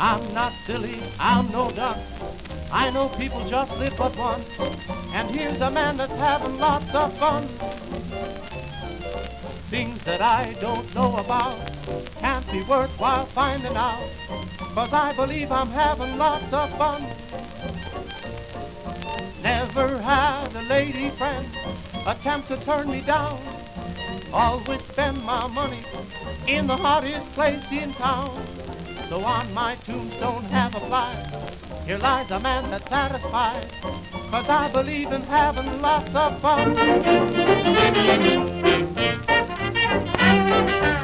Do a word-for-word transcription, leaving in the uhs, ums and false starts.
I'm not silly, I'm no dunce. I know people just live but once, and here's a man that's having lots of fun. Things that I don't know about can't be worthwhile finding out, 'cause I believe I'm having lots of fun. Never had a lady friend attempt to turn me down. Always spend my money in the hottest place in town. So on my tombstone have a flag, here lies a man that's satisfied, 'cause I believe in having lots of fun.